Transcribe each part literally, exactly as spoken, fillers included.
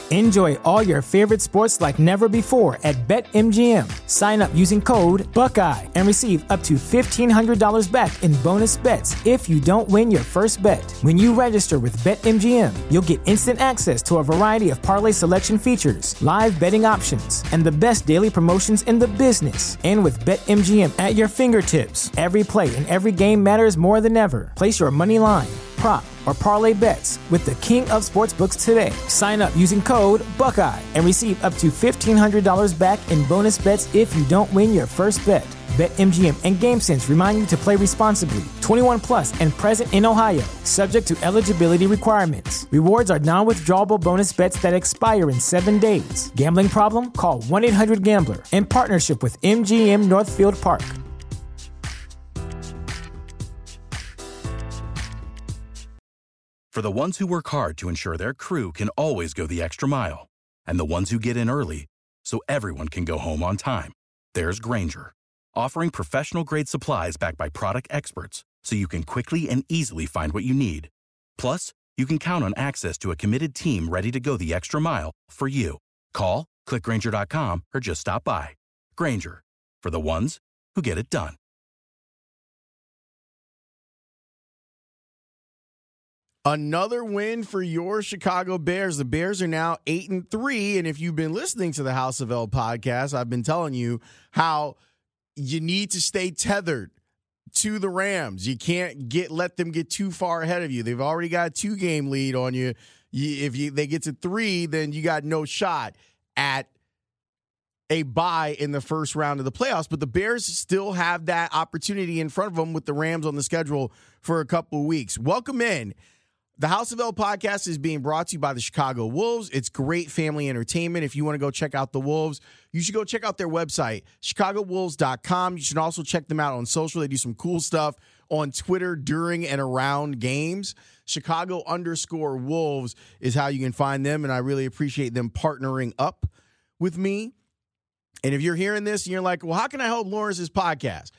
Enjoy all your favorite sports like never before at BetMGM. Sign up using code Buckeye and receive up to fifteen hundred dollars back in bonus bets if you don't win your first bet. When you register with BetMGM, you'll get instant access to a variety of parlay selection features, live betting options, and the best daily promotions in the business. And with BetMGM at your fingertips, every play and every game matters more than ever. Place your money line, prop, or parlay bets with the king of sportsbooks today. Sign up using code Buckeye and receive up to fifteen hundred dollars back in bonus bets if you don't win your first bet. BetMGM and GameSense remind you to play responsibly. twenty-one plus and present in Ohio, subject to eligibility requirements. Rewards are non-withdrawable bonus bets that expire in seven days. Gambling problem? Call one eight hundred gambler in partnership with M G M Northfield Park. For the ones who work hard to ensure their crew can always go the extra mile, and the ones who get in early so everyone can go home on time, there's Grainger, offering professional-grade supplies backed by product experts so you can quickly and easily find what you need. Plus, you can count on access to a committed team ready to go the extra mile for you. Call, click Grainger dot com, or just stop by. Grainger, for the ones who get it done. Another win for your Chicago Bears. The Bears are now eight and three, and if you've been listening to the House of L podcast, I've been telling you how you need to stay tethered to the Rams. You can't get let them get too far ahead of you. They've already got a two-game lead on you. you if you, they get to three, then you got no shot at a bye in the first round of the playoffs. But the Bears still have that opportunity in front of them with the Rams on the schedule for a couple of weeks. Welcome in. The House of L podcast is being brought to you by the Chicago Wolves. It's great family entertainment. If you want to go check out the Wolves, you should go check out their website, chicago wolves dot com. You should also check them out on social. They do some cool stuff on Twitter during and around games. Chicago underscore Wolves is how you can find them, and I really appreciate them partnering up with me. And if you're hearing this and you're like, well, how can I help Lawrence's podcast?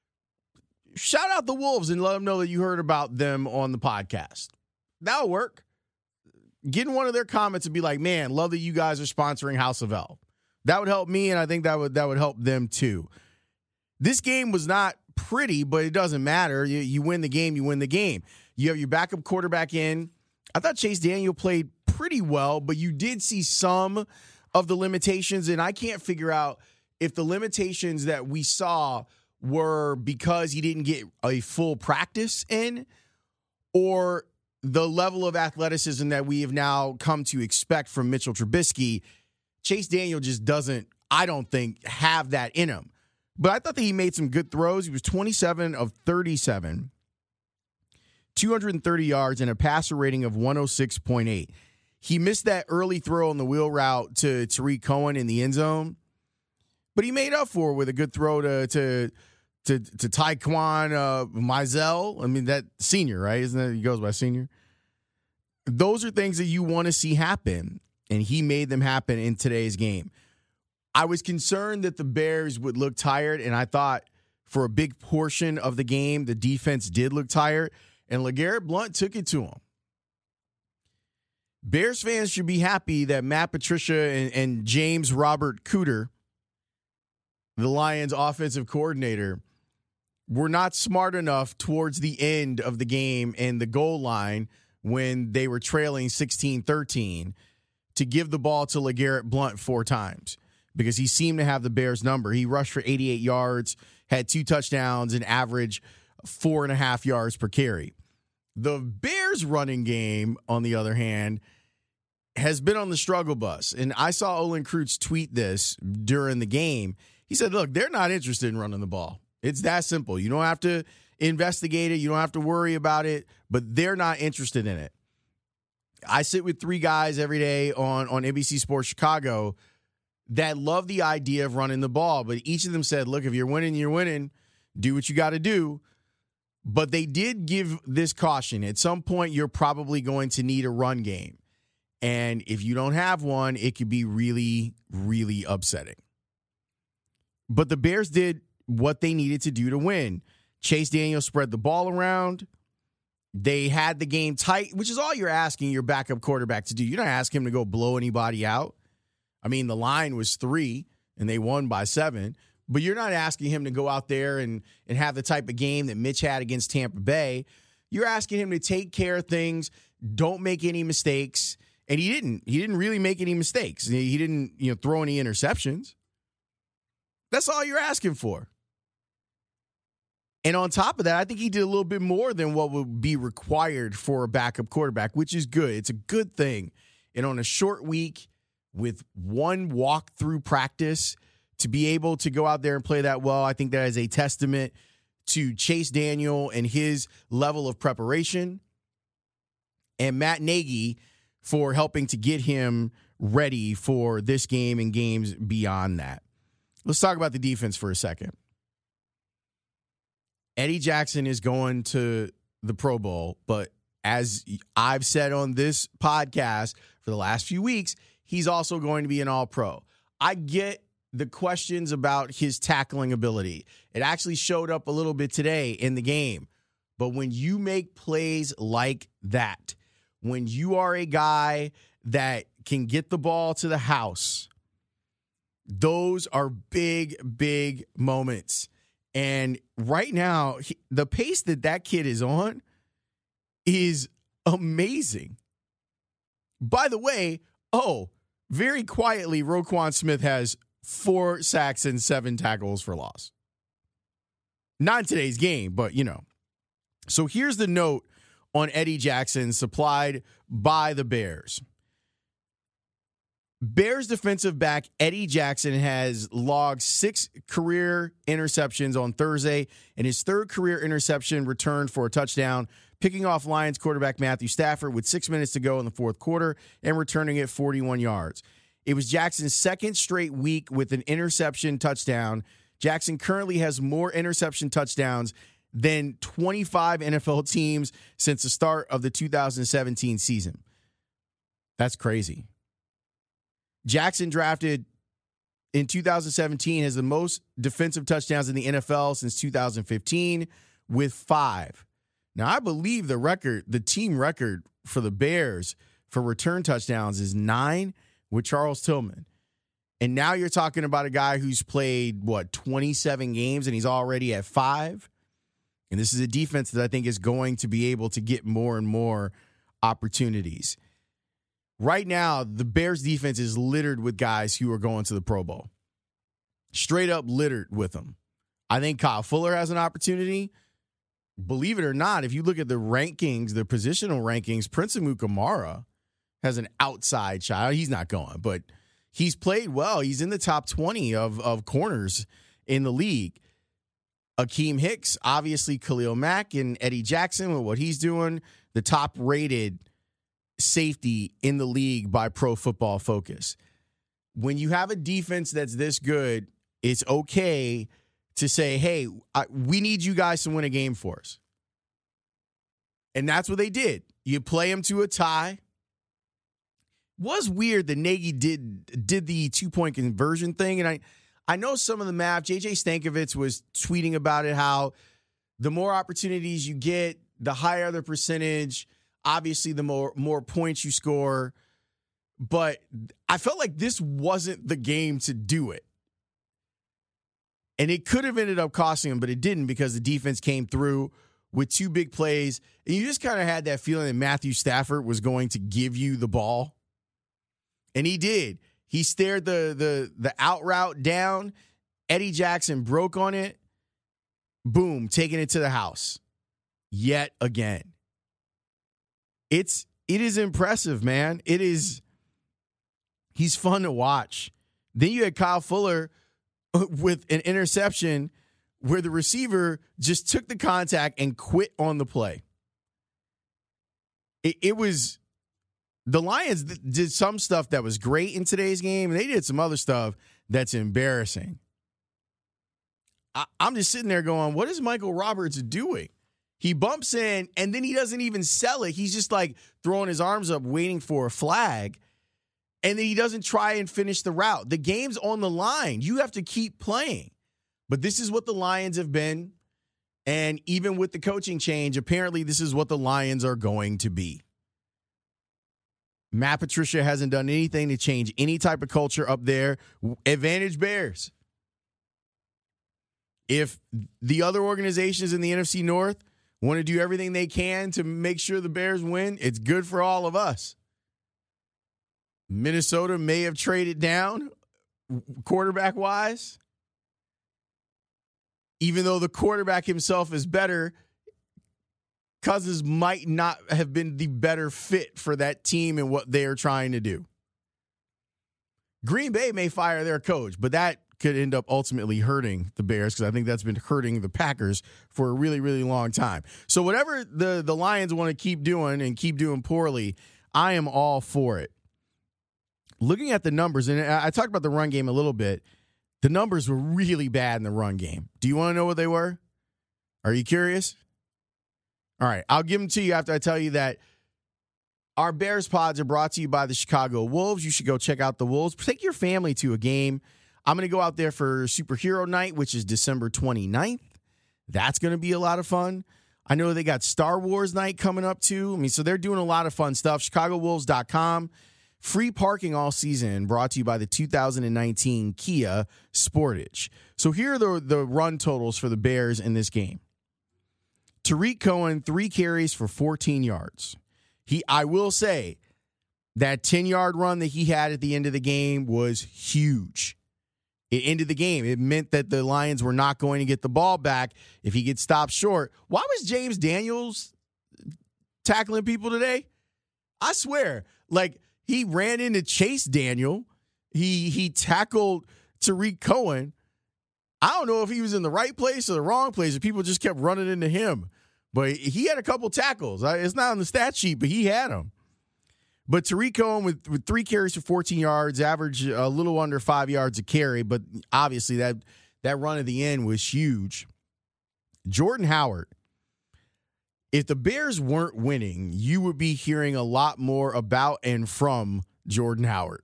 Shout out the Wolves and let them know that you heard about them on the podcast. That'll work. Get in one of their comments and be like, man, love that you guys are sponsoring House of L. That would help me, and I think that would that would help them too. This game was not pretty, but it doesn't matter. You, you win the game, you win the game. You have your backup quarterback in. I thought Chase Daniel played pretty well, but you did see some of the limitations, and I can't figure out if the limitations that we saw were because he didn't get a full practice in, or the level of athleticism that we have now come to expect from Mitchell Trubisky. Chase Daniel just doesn't, I don't think, have that in him. But I thought that he made some good throws. He was twenty-seven of thirty-seven, two hundred thirty yards, and a passer rating of one oh six point eight. He missed that early throw on the wheel route to Tariq Cohen in the end zone, but he made up for it with a good throw to to to, to Tyquan uh, Mizell. I mean, that senior, right? Isn't that, he goes by senior? Those are things that you want to see happen, and he made them happen in today's game. I was concerned that the Bears would look tired, and I thought for a big portion of the game, the defense did look tired, and LeGarrette Blount took it to him. Bears fans should be happy that Matt Patricia and, and James Robert Cooter, the Lions offensive coordinator, were not smart enough towards the end of the game and the goal line when they were trailing sixteen thirteen to give the ball to LeGarrette Blount four times because he seemed to have the Bears number. He rushed for eighty-eight yards, had two touchdowns, and averaged four and a half yards per carry. The Bears running game, on the other hand, has been on the struggle bus. And I saw Olin Kreutz tweet this during the game. He said, look, they're not interested in running the ball. It's that simple. You don't have to investigate it. You don't have to worry about it, but they're not interested in it. I sit with three guys every day on, on N B C Sports Chicago that love the idea of running the ball, but each of them said, look, if you're winning, you're winning. Do what you got to do. But they did give this caution. At some point, you're probably going to need a run game. And if you don't have one, it could be really, really upsetting. But the Bears did what they needed to do to win. Chase Daniel spread the ball around. They had the game tight, which is all you're asking your backup quarterback to do. You're not asking him to go blow anybody out. I mean, the line was three, and they won by seven. But you're not asking him to go out there and, and have the type of game that Mitch had against Tampa Bay. You're asking him to take care of things, don't make any mistakes. And he didn't. He didn't really make any mistakes. He didn't, you know, throw any interceptions. That's all you're asking for. And on top of that, I think he did a little bit more than what would be required for a backup quarterback, which is good. It's a good thing. And on a short week with one walk-through practice, to be able to go out there and play that well, I think that is a testament to Chase Daniel and his level of preparation, and Matt Nagy for helping to get him ready for this game and games beyond that. Let's talk about the defense for a second. Eddie Jackson is going to the Pro Bowl, but as I've said on this podcast for the last few weeks, he's also going to be an All-Pro. I get the questions about his tackling ability. It actually showed up a little bit today in the game. But when you make plays like that, when you are a guy that can get the ball to the house, those are big, big moments. And right now, he, the pace that that kid is on is amazing. By the way, oh, very quietly, Roquan Smith has four sacks and seven tackles for loss. Not in today's game, but, you know. So here's the note on Eddie Jackson supplied by the Bears. Bears defensive back Eddie Jackson has logged six career interceptions on Thursday, and his third career interception returned for a touchdown, picking off Lions quarterback Matthew Stafford with six minutes to go in the fourth quarter and returning it forty-one yards. It was Jackson's second straight week with an interception touchdown. Jackson currently has more interception touchdowns than twenty-five N F L teams since the start of the two thousand seventeen season. That's crazy. Jackson, drafted in two thousand seventeen, has the most defensive touchdowns in the N F L since two thousand fifteen with five. Now, I believe the record, the team record for the Bears for return touchdowns is nine with Charles Tillman. And now you're talking about a guy who's played, what, twenty-seven games, and he's already at five. And this is a defense that I think is going to be able to get more and more opportunities. Right now, the Bears defense is littered with guys who are going to the Pro Bowl. Straight up littered with them. I think Kyle Fuller has an opportunity. Believe it or not, if you look at the rankings, the positional rankings, Prince Amukamara has an outside shot. He's not going, but he's played well. He's in the top twenty of, of corners in the league. Akeem Hicks, obviously Khalil Mack and Eddie Jackson with what he's doing, the top-rated safety in the league by Pro Football Focus. When you have a defense that's this good, it's okay to say, hey, I, we need you guys to win a game for us. And that's what they did. You play them to a tie. Was weird that Nagy did did the two-point conversion thing. And I, I know some of the math. J J Stankovitz was tweeting about it, how the more opportunities you get, the higher the percentage. Obviously, the more, more points you score. But I felt like this wasn't the game to do it. And it could have ended up costing him, but it didn't, because the defense came through with two big plays. And you just kind of had that feeling that Matthew Stafford was going to give you the ball. And he did. He stared the the the out route down. Eddie Jackson broke on it. Boom, taking it to the house. Yet again. It's it is impressive, man. It is. He's fun to watch. Then you had Kyle Fuller with an interception where the receiver just took the contact and quit on the play. It, it was, the Lions did some stuff that was great in today's game, and they did some other stuff that's embarrassing. I, I'm just sitting there going, what is Michael Roberts doing? He bumps in, and then he doesn't even sell it. He's just like throwing his arms up, waiting for a flag. And then he doesn't try and finish the route. The game's on the line. You have to keep playing. But this is what the Lions have been And even with the coaching change, apparently this is what the Lions are going to be. Matt Patricia hasn't done anything to change any type of culture up there. Advantage Bears. If the other organizations in the N F C North want to do everything they can to make sure the Bears win, it's good for all of us. Minnesota may have traded down quarterback-wise. Even though the quarterback himself is better, Cousins might not have been the better fit for that team and what they are trying to do. Green Bay may fire their coach, but that could end up ultimately hurting the Bears because I think that's been hurting the Packers for a really, really long time. So whatever the, the Lions want to keep doing and keep doing poorly, I am all for it. Looking at the numbers, and I talked about the run game a little bit, the numbers were really bad in the run game. Do you want to know what they were? Are you curious? All right, I'll give them to you after I tell you that our Bears pods are brought to you by the Chicago Wolves. You should go check out the Wolves. Take your family to a game. I'm going to go out there for Superhero Night, which is December twenty-ninth. That's going to be a lot of fun. I know they got Star Wars Night coming up, too. I mean, so they're doing a lot of fun stuff. Chicago Wolves dot com. Free parking all season, brought to you by the two thousand nineteen Kia Sportage. So here are the, the run totals for the Bears in this game. Tariq Cohen, three carries for fourteen yards. He, I will say, that ten-yard run that he had at the end of the game was huge. It ended the game. It meant that the Lions were not going to get the ball back if he gets stopped short. Why was James Daniels tackling people today? I swear, like, he ran into Chase Daniel. He he tackled Tariq Cohen. I don't know if he was in the right place or the wrong place, if people just kept running into him. But he had a couple tackles. It's not on the stat sheet, but he had them. But Tariq Cohen with, with three carries for fourteen yards, average a little under five yards a carry, but obviously that, that run at the end was huge. Jordan Howard. If the Bears weren't winning, you would be hearing a lot more about and from Jordan Howard.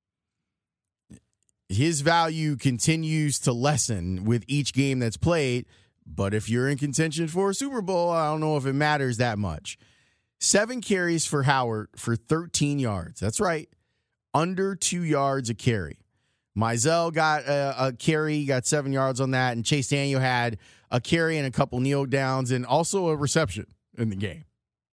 His value continues to lessen with each game that's played, but if you're in contention for a Super Bowl, I don't know if it matters that much. Seven carries for Howard for thirteen yards. That's right. Under two yards a carry. Mizell got a, a carry, got seven yards on that, and Chase Daniel had a carry and a couple kneel downs and also a reception in the game.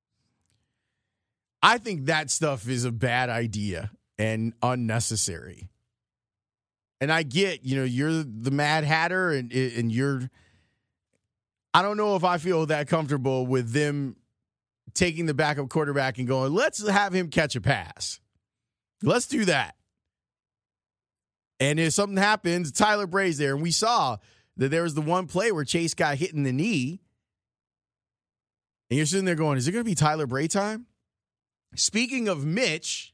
I think that stuff is a bad idea and unnecessary. And I get, you know, you're the Mad Hatter and and you're, I don't know if I feel that comfortable with them taking the backup quarterback and going, let's have him catch a pass. Let's do that. And if something happens, Tyler Bray's there. And we saw that there was the one play where Chase got hit in the knee. And you're sitting there going, is it going to be Tyler Bray time? Speaking of Mitch,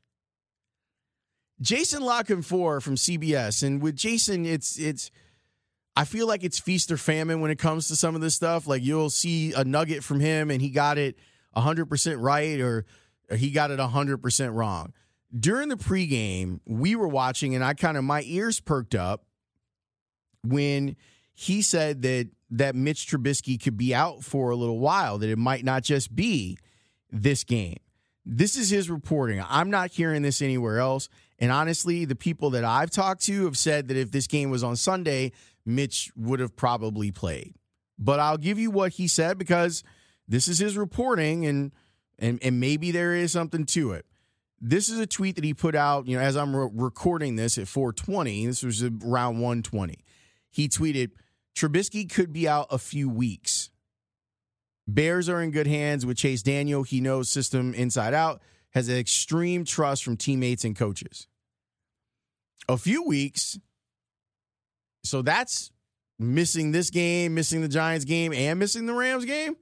Jason La Canfora from C B S. And with Jason, it's it's. I feel like it's feast or famine when it comes to some of this stuff. Like you'll see a nugget from him and he got it one hundred percent right or, or he got it one hundred percent wrong. During the pregame, we were watching and I kind of, my ears perked up when he said that that Mitch Trubisky could be out for a little while, that it might not just be this game. This is his reporting. I'm not hearing this anywhere else. And honestly, the people that I've talked to have said that if this game was on Sunday, Mitch would have probably played. But I'll give you what he said because this is his reporting and and, and maybe there is something to it. This is a tweet that he put out, you know, as I'm re- recording this at four twenty. This was around one twenty. He tweeted, Trubisky could be out a few weeks. Bears are in good hands with Chase Daniel. He knows system inside out, has an extreme trust from teammates and coaches. A few weeks. So that's missing this game, missing the Giants game, and missing the Rams game.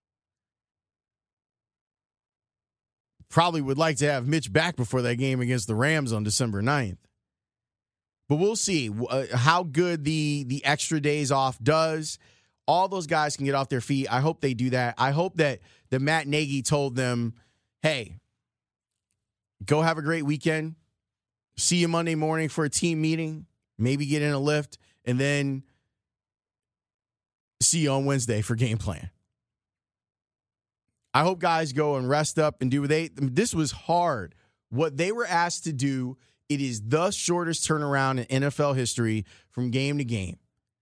Probably would like to have Mitch back before that game against the Rams on December ninth. But we'll see uh, how good the, the extra days off does. All those guys can get off their feet. I hope they do that. I hope that, that Matt Nagy told them, hey, go have a great weekend. See you Monday morning for a team meeting. Maybe get in a lift. And then see you on Wednesday for game plan. I hope guys go and rest up and do what they, this was hard. What they were asked to do, it is the shortest turnaround in N F L history from game to game.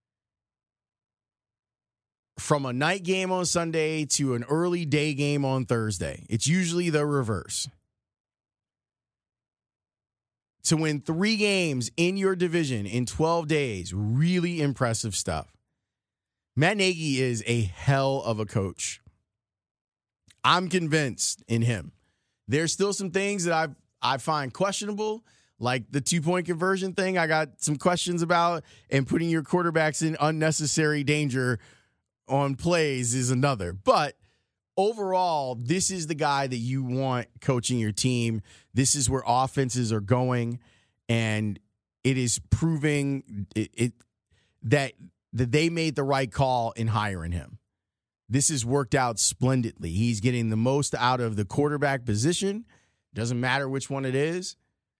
From a night game on Sunday to an early day game on Thursday. It's usually the reverse. To win three games in your division in twelve days, really impressive stuff. Matt Nagy is a hell of a coach. I'm convinced in him. There's still some things that I I find questionable, like the two-point conversion thing I got some questions about, and putting your quarterbacks in unnecessary danger on plays is another. But overall, this is the guy that you want coaching your team. This is where offenses are going, and it is proving it, it that that they made the right call in hiring him. This has worked out splendidly. He's getting the most out of the quarterback position. Doesn't matter which one it is.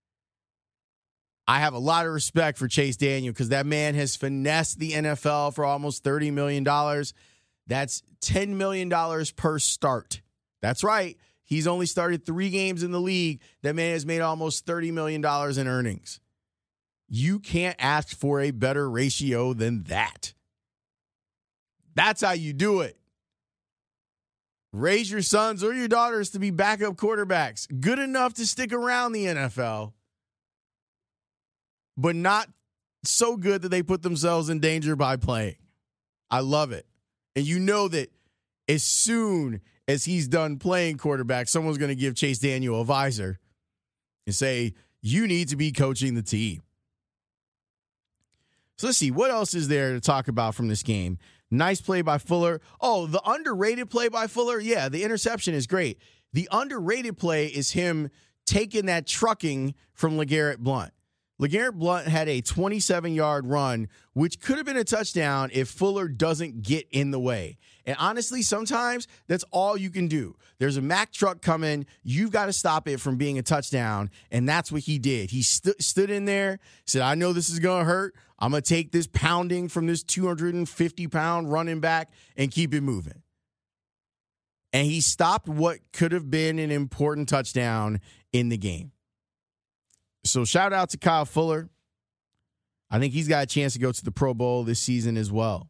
I have a lot of respect for Chase Daniel because that man has finessed the N F L for almost thirty million dollars. That's ten million dollars per start. That's right. He's only started three games in the league. That man has made almost thirty million dollars in earnings. You can't ask for a better ratio than that. That's how you do it. Raise your sons or your daughters to be backup quarterbacks. Good enough to stick around the N F L, but not so good that they put themselves in danger by playing. I love it. And you know that as soon as he's done playing quarterback, someone's going to give Chase Daniel a visor and say, you need to be coaching the team. So let's see, what else is there to talk about from this game? Nice play by Fuller. Oh, the underrated play by Fuller? Yeah, the interception is great. The underrated play is him taking that trucking from LeGarrette Blount. LeGarrette Blount had a twenty-seven-yard run, which could have been a touchdown if Fuller doesn't get in the way. And honestly, sometimes that's all you can do. There's a Mack truck coming. You've got to stop it from being a touchdown, and that's what he did. He st- stood in there, said, I know this is going to hurt. I'm going to take this pounding from this two hundred fifty pound running back and keep it moving. And he stopped what could have been an important touchdown in the game. So shout out to Kyle Fuller. I think he's got a chance to go to the Pro Bowl this season as well.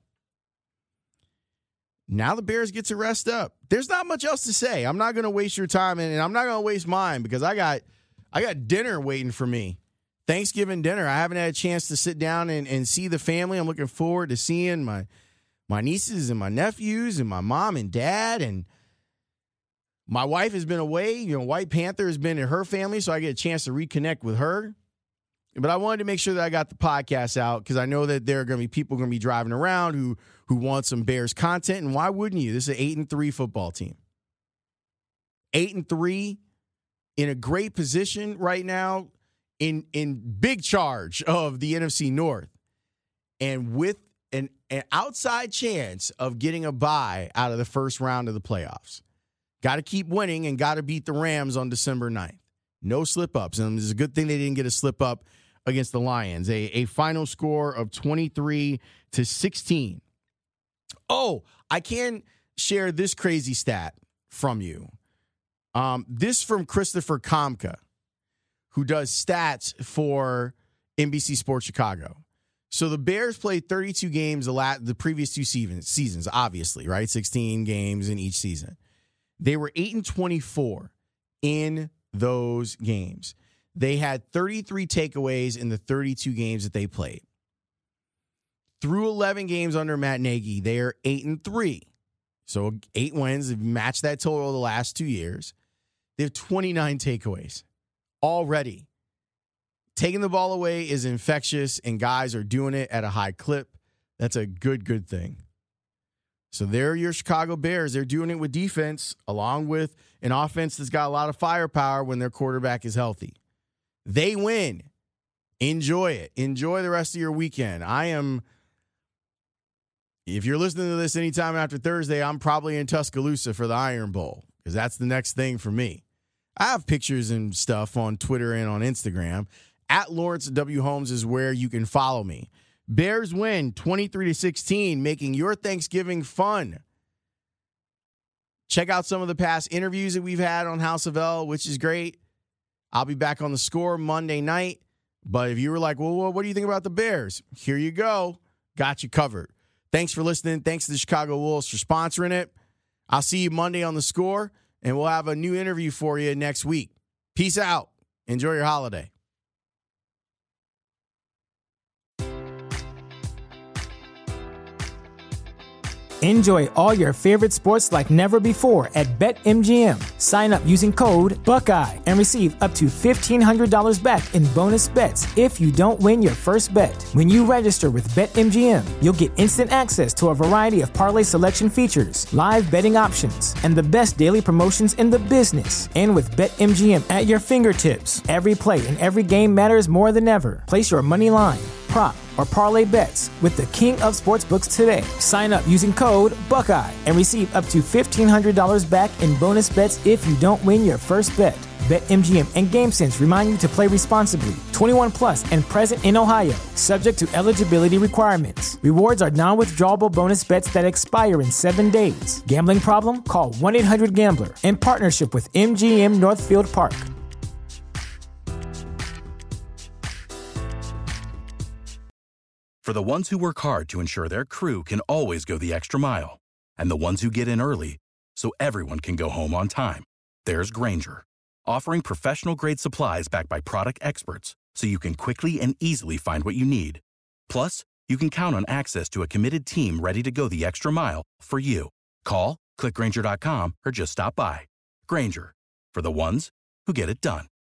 Now the Bears get to rest up. There's not much else to say. I'm not going to waste your time, and I'm not going to waste mine because I got I got dinner waiting for me. Thanksgiving dinner. I haven't had a chance to sit down and, and see the family. I'm looking forward to seeing my my nieces and my nephews and my mom and dad. And my wife has been away. You know, White Panther has been in her family, so I get a chance to reconnect with her. But I wanted to make sure that I got the podcast out because I know that there are going to be people going to be driving around who who want some Bears content. And why wouldn't you? This is an eight and three football team. Eight and three in a great position right now. In in big charge of the N F C North, and with an, an outside chance of getting a bye out of the first round of the playoffs. Got to keep winning and got to beat the Rams on December ninth. No slip-ups, and it's a good thing they didn't get a slip-up against the Lions. A, a final score of twenty-three to sixteen. Oh, I can share this crazy stat from you. Um, this from Christopher Komka, who does stats for N B C Sports Chicago. So the Bears played thirty-two games the, la- the previous two seasons, seasons, obviously, right? sixteen games in each season. They were eight and twenty-four in those games. They had thirty-three takeaways in the thirty-two games that they played. Through eleven games under Matt Nagy, they are eight and three. So eight wins, they've matched that total the last two years. They have twenty-nine takeaways. Already, taking the ball away is infectious, and guys are doing it at a high clip. That's a good, good thing. So they're your Chicago Bears. They're doing it with defense, along with an offense that's got a lot of firepower when their quarterback is healthy. They win. Enjoy it. Enjoy the rest of your weekend. I am, if you're listening to this anytime after Thursday, I'm probably in Tuscaloosa for the Iron Bowl, because that's the next thing for me. I have pictures and stuff on Twitter and on Instagram. At Lawrence W. Holmes is where you can follow me. Bears win twenty-three to sixteen, making your Thanksgiving fun. Check out some of the past interviews that we've had on House of L, which is great. I'll be back on the score Monday night. But if you were like, well, what do you think about the Bears? Here you go. Got you covered. Thanks for listening. Thanks to the Chicago Wolves for sponsoring it. I'll see you Monday on the score, and we'll have a new interview for you next week. Peace out. Enjoy your holiday. Enjoy all your favorite sports like never before at BetMGM. Sign up using code Buckeye and receive up to fifteen hundred dollars back in bonus bets if you don't win your first bet. When you register with BetMGM, you'll get instant access to a variety of parlay selection features, live betting options, and the best daily promotions in the business. And with BetMGM at your fingertips, every play and every game matters more than ever. Place your money line, prop, or parlay bets with the king of sportsbooks today. Sign up using code Buckeye and receive up to fifteen hundred dollars back in bonus bets if you don't win your first bet. BetMGM and GameSense remind you to play responsibly. twenty-one plus and present in Ohio, subject to eligibility requirements. Rewards are non-withdrawable bonus bets that expire in seven days. Gambling problem? Call one eight hundred gambler in partnership with M G M Northfield Park. For the ones who work hard to ensure their crew can always go the extra mile, and the ones who get in early so everyone can go home on time, there's Grainger, offering professional-grade supplies backed by product experts so you can quickly and easily find what you need. Plus, you can count on access to a committed team ready to go the extra mile for you. Call, click Grainger dot com, or just stop by. Grainger, for the ones who get it done.